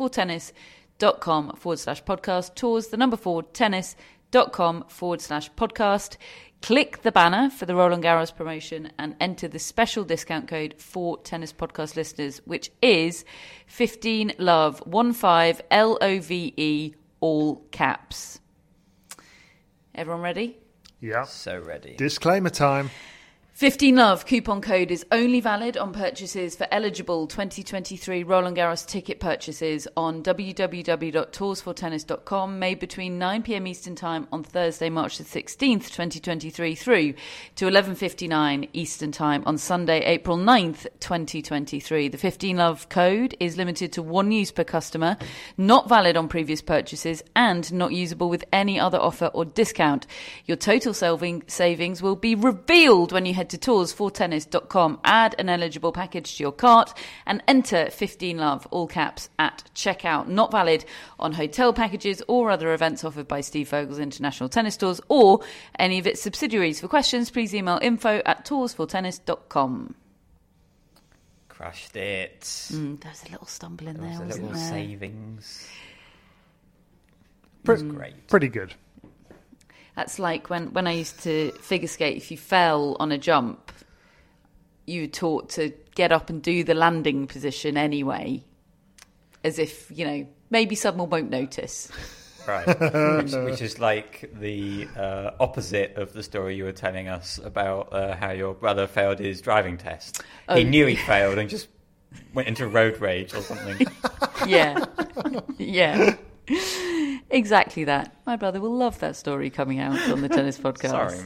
toursfortennis.com/podcast, tours, 4 tennis.com/podcast. Click the banner for the Roland Garros promotion and enter the special discount code for tennis podcast listeners, which is 15LOVE, 15 LOVE, all caps. Everyone ready? Yeah. So ready. Disclaimer time. 15LOVE coupon code is only valid on purchases for eligible 2023 Roland Garros ticket purchases on www.toursfortennis.com made between 9 p.m. Eastern Time on Thursday, March the 16th, 2023 through to 11:59 Eastern Time on Sunday, April 9th, 2023. The 15LOVE code is limited to one use per customer, not valid on previous purchases and not usable with any other offer or discount. Your total savings will be revealed when you head to toursfortennis.com, add an eligible package to your cart and enter 15LOVE, all caps, at checkout. Not valid on hotel packages or other events offered by Steve Vogel's International Tennis Tours or any of its subsidiaries. For questions, please email info@toursfortennis.com. Crushed it. There's a little stumble in there, wasn't there? A little savings. Great. Pretty good. That's like when I used to figure skate, if you fell on a jump, you were taught to get up and do the landing position anyway, as if, maybe someone won't notice. Right, which is like the opposite of the story you were telling us about how your brother failed his driving test. He knew he failed and just went into road rage or something. Yeah. Exactly that. My brother will love that story coming out on the tennis podcast. Sorry,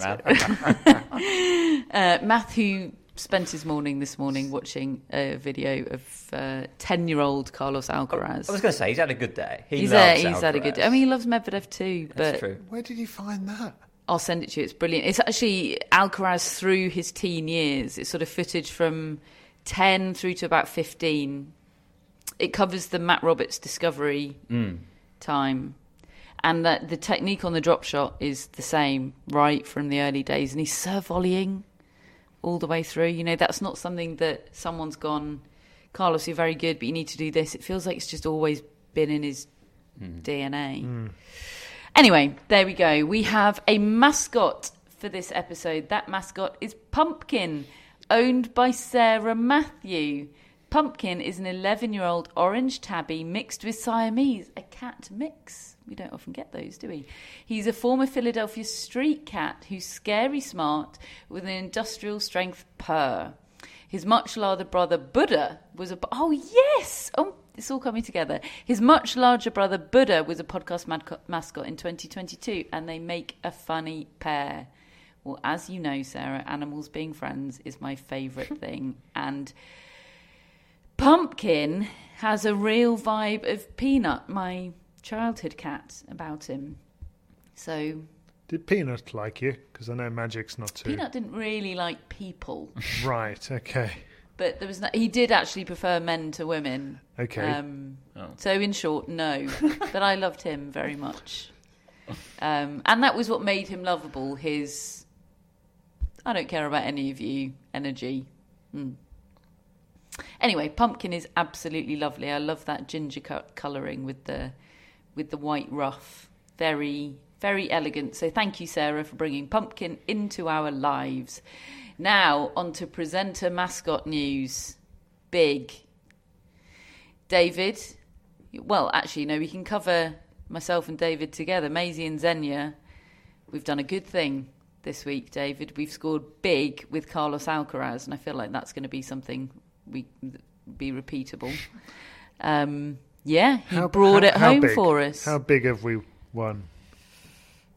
Matt. Matt, who spent his morning this morning watching a video of 10-year-old Carlos Alcaraz. I was going to say, he's had a good day. He's had a good day. I mean, he loves Medvedev too. That's true. Where did you find that? I'll send it to you. It's brilliant. It's actually Alcaraz through his teen years. It's sort of footage from 10 through to about 15. It covers the Matt Roberts discovery time. And that the technique on the drop shot is the same right from the early days. And he's serve volleying all the way through. That's not something that someone's gone, Carlos, you're very good, but you need to do this. It feels like it's just always been in his DNA. Anyway, there we go. We have a mascot for this episode. That mascot is Pumpkin, owned by Sarah Matthew. Pumpkin is an 11-year-old orange tabby mixed with Siamese, a cat mix. We don't often get those, do we? He's a former Philadelphia street cat who's scary smart with an industrial strength purr. His much larger brother Buddha was a... Oh, yes! Oh, it's all coming together. His much larger brother Buddha was a podcast mascot in 2022, and they make a funny pair. Well, as you know, Sarah, animals being friends is my favourite thing. And Pumpkin has a real vibe of Peanut, my childhood cat, about him. So did Peanut like you? Because I know Magic's not too. Peanut didn't really like people. Right. Okay. But there was he did actually prefer men to women. Okay. So in short, no. But I loved him very much. And that was what made him lovable. His I don't care about any of you energy. Anyway, Pumpkin is absolutely lovely. I love that ginger colouring with the white ruff. Very, very elegant. So thank you, Sarah, for bringing Pumpkin into our lives. Now, on to presenter mascot news. Big. David. Well, actually, no, we can cover myself and David together. Maisie and Xenia. We've done a good thing this week, David. We've scored big with Carlos Alcaraz, and I feel like that's going to be something be repeatable. He brought it home big? for us. How big have we won?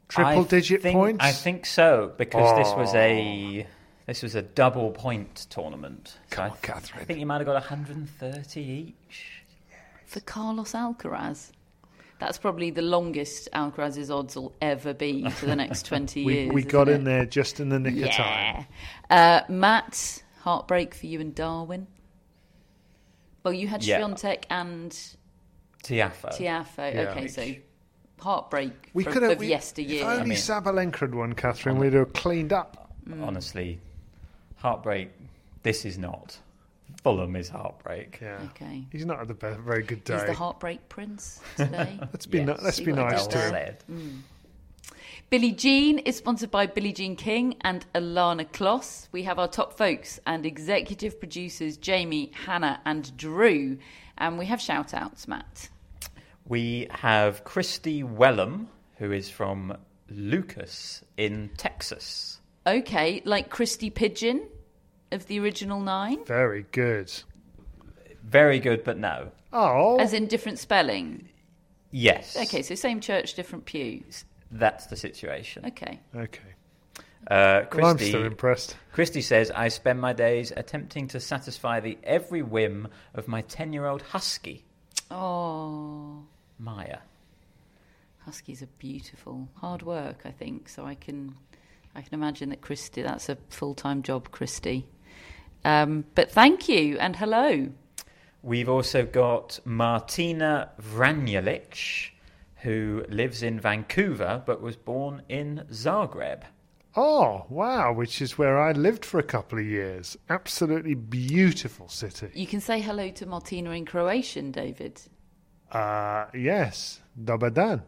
triple-digit points? I think so, because this was a double point tournament. Come on, Catherine. I think you might have got 130 each. For Carlos Alcaraz. That's probably the longest Alcaraz's odds will ever be for the next 20 years. We got in there just in the nick of time. Matt, heartbreak for you and Darwin. Well, you had Swiatek and Tiafoe. Okay, so heartbreak of yesteryear. If only Sabalenka had won, Catherine, we'd have cleaned up. Honestly, heartbreak, this is not. Fulham is heartbreak. Yeah. Okay. He's not had a very good day. He's the heartbreak prince today. Let's be nice to him. Billie Jean is sponsored by Billie Jean King and Alana Kloss. We have our top folks and executive producers Jamie, Hannah and Drew. And we have shout-outs, Matt. We have Christy Wellham, who is from Lucas in Texas. Okay, like Christy Pigeon of the original 9? Very good. Very good, but no. Oh. As in different spelling? Yes. Okay, so same church, different pews. That's the situation. Okay. Christy, I'm still impressed. Christy says, I spend my days attempting to satisfy the every whim of my 10-year-old husky. Oh. Maya. Huskies are beautiful. Hard work, I think. So I can imagine that Christy, that's a full-time job, Christy. But thank you and hello. We've also got Martina Vranjelic, who lives in Vancouver but was born in Zagreb. Oh, wow, which is where I lived for a couple of years. Absolutely beautiful city. You can say hello to Martina in Croatian, David. Yes. Dobar dan.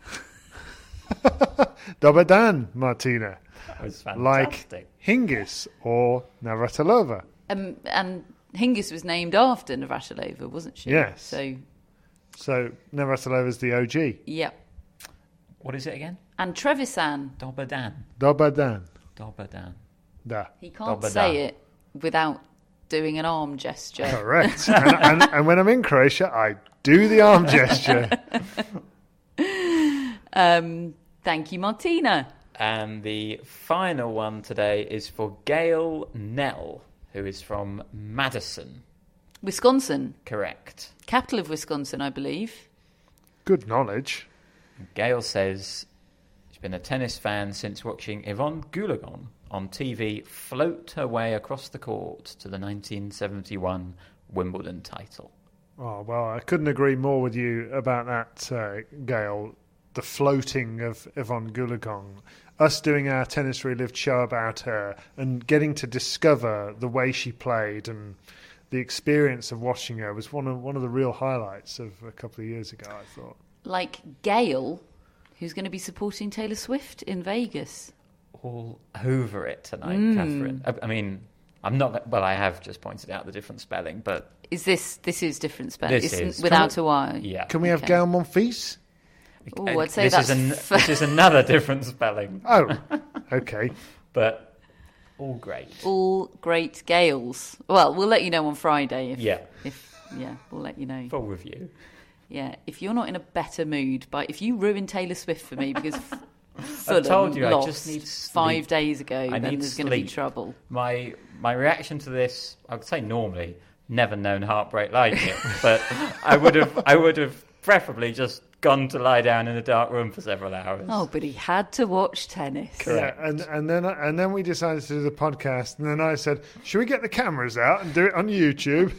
Dobar dan, Martina. That was fantastic. Like Hingis or Navratilova. And Hingis was named after Navratilova, wasn't she? Yes. So Navratilova's the OG. Yep. What is it again? And Trevisan. Dobar dan. Dobar dan. Dobar dan. Da. He can't Dobar say dan. it without doing an arm gesture. Correct. and when I'm in Croatia, I do the arm gesture. Thank you, Martina. And the final one today is for Gail Nell, who is from Madison. Wisconsin. Correct. Capital of Wisconsin, I believe. Good knowledge. Gail says she's been a tennis fan since watching Yvonne Goolagong on TV float her way across the court to the 1971 Wimbledon title. Oh, well, I couldn't agree more with you about that, Gail. The floating of Yvonne Goolagong. Us doing our Tennis Relived show about her and getting to discover the way she played and the experience of watching her was one of the real highlights of a couple of years ago, I thought. Like Gail, who's going to be supporting Taylor Swift in Vegas. All over it tonight, Catherine. I mean, I'm not... Well, I have just pointed out the different spelling, but... This is different spelling. This is. Without a Y. Yeah. Can we have Gail Monfils? Oh, I'd say this is another different spelling. Oh, okay. But all great. All great Gales. Well, we'll let you know on Friday. We'll let you know. Full review. Yeah, if you're not in a better mood, if you ruin Taylor Swift for me because Fulham I told you lost I just need sleep. 5 days ago, then there's going to be trouble. My reaction to this, I would say normally, never known heartbreak like it, but I would have preferably just gone to lie down in a dark room for several hours. Oh, but he had to watch tennis. Correct. Yeah, and then we decided to do the podcast, and then I said, "Should we get the cameras out and do it on YouTube?"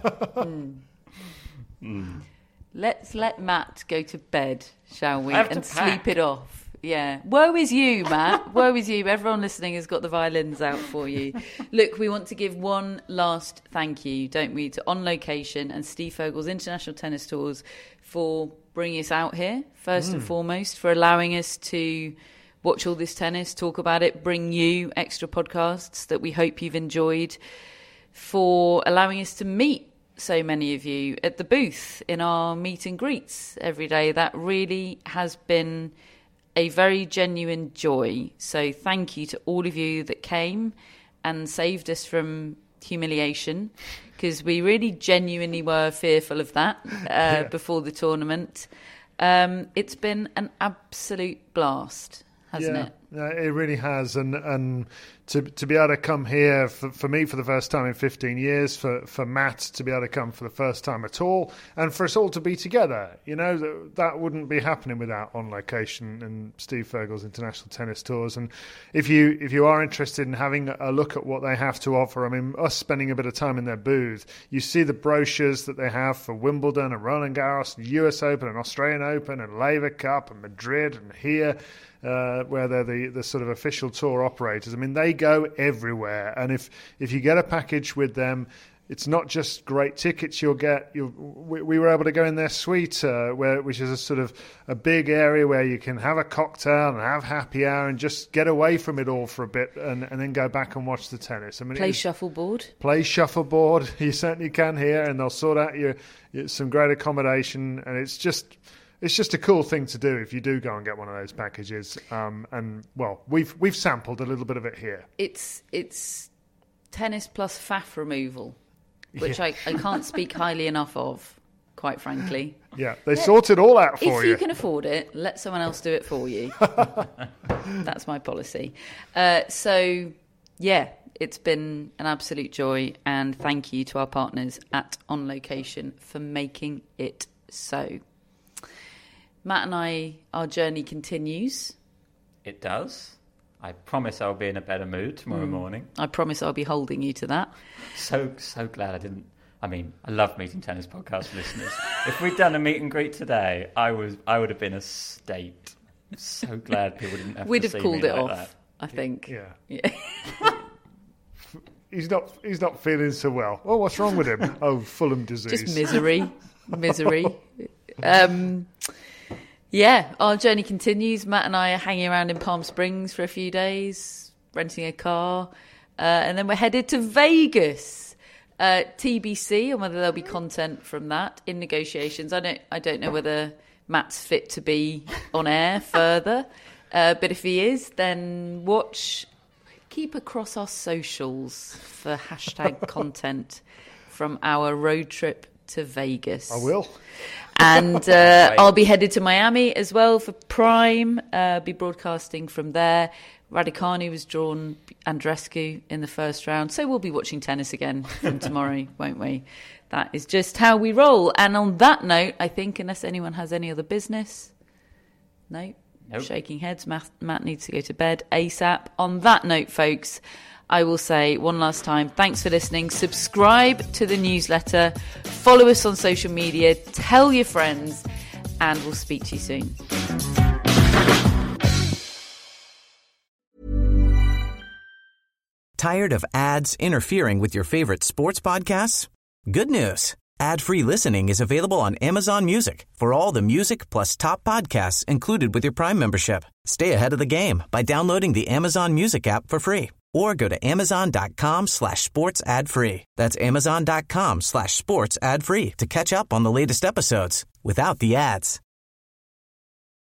Let's let Matt go to bed, shall we? I have to and pack. sleep it off. Yeah. Woe is you, Matt. Woe is you. Everyone listening has got the violins out for you. Look, we want to give one last thank you, don't we, to On Location and Steve Fogle's International Tennis Tours for bringing us out here, first and foremost, for allowing us to watch all this tennis, talk about it, bring you extra podcasts that we hope you've enjoyed, for allowing us to meet so many of you at the booth in our meet and greets every day. That really has been a very genuine joy. So thank you to all of you that came and saved us from humiliation, because we really genuinely were fearful of that before the tournament. It's been an absolute blast hasn't it? Yeah, it really has. And to be able to come here for me for the first time in 15 years, for Matt to be able to come for the first time at all, and for us all to be together, that wouldn't be happening without On Location and Steve Fergal's International Tennis Tours. And if you are interested in having a look at what they have to offer, I mean, us spending a bit of time in their booth, you see the brochures that they have for Wimbledon and Roland Garros and US Open and Australian Open and Laver Cup and Madrid and here, where they're the sort of official tour operators. I mean, they go everywhere. And if you get a package with them, it's not just great tickets you'll get. We were able to go in their suite, which is a sort of a big area where you can have a cocktail and have happy hour and just get away from it all for a bit and then go back and watch the tennis. I mean, Play shuffleboard. Play shuffleboard. You certainly can here, and they'll sort out some great accommodation. And it's just a cool thing to do if you do go and get one of those packages. And well, we've sampled a little bit of it here. It's tennis plus faff removal, which I can't speak highly enough of, quite frankly. Yeah, they sort it all out for you. If you can afford it, let someone else do it for you. That's my policy. So, yeah, it's been an absolute joy, and thank you to our partners at On Location for making it so. Matt and our journey continues. It does. I promise I'll be in a better mood tomorrow morning. I promise I'll be holding you to that. So glad I didn't. I mean, I love Meeting Tennis podcast listeners. If we'd done a meet and greet today, I would have been a state. I'm so glad people didn't have We'd to have see called me it like off, that. I think. Yeah. He's not feeling so well. Oh, what's wrong with him? Oh, Fulham disease. Just misery. Yeah, our journey continues. Matt and I are hanging around in Palm Springs for a few days, renting a car, and then we're headed to Vegas. TBC, and whether there'll be content from that in negotiations. I don't know whether Matt's fit to be on air further, but if he is, then keep across our socials for hashtag content from our road trip to Vegas. I will. And I'll be headed to Miami as well for Prime, be broadcasting from there. Raducanu was drawn Andreescu in the first round, so we'll be watching tennis again from tomorrow, won't we? That is just how we roll. And on that note, I think, unless anyone has any other business, nope. Shaking heads. Matt needs to go to bed ASAP. On that note, folks, I will say one last time, thanks for listening. Subscribe to the newsletter, follow us on social media, tell your friends, and we'll speak to you soon. Tired of ads interfering with your favorite sports podcasts? Good news. Ad-free listening is available on Amazon Music for all the music plus top podcasts included with your Prime membership. Stay ahead of the game by downloading the Amazon Music app for free or go to amazon.com/sports ad free. That's amazon.com/sports ad free to catch up on the latest episodes without the ads.